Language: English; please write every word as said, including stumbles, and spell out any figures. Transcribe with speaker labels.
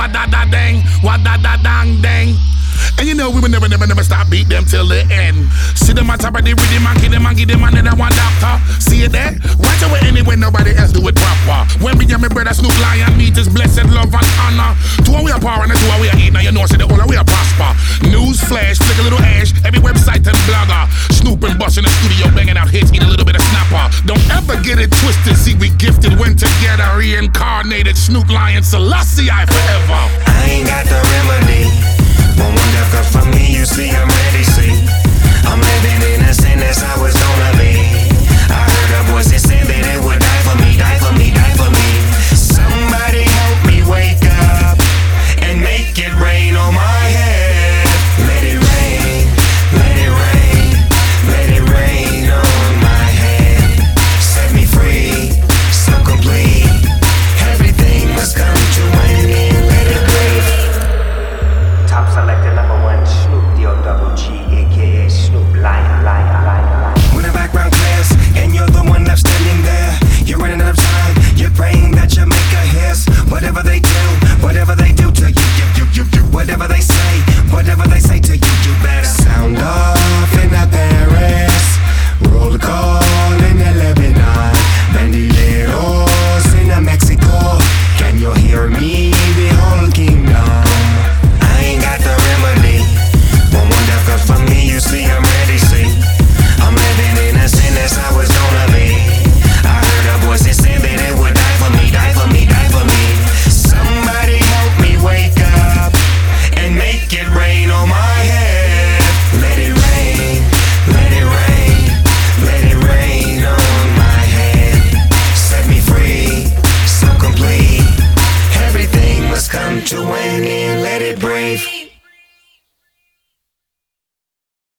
Speaker 1: What da da dang, what da da dang dang. And you know we will never, never, never stop beat them till the end. See them on top of the rhythm and give them and give them and then I want doctor. See it there? Right away anyway, nobody else do it proper. When me and my brother Snoop Lion meet is blessed love and honor. To all we are power and to all we are eating, now you know say the all we are prosper. News flash, flick a little ash, every website and blogger. Snoop and Bust in the studio banging out hits, eat a little bit of snapper. Don't ever get it twisted, see we gifted when together. Reincarnated Snoop Lion Selassie I forever.
Speaker 2: I ain't got the remedy. But one deaf cut for me, you see I'm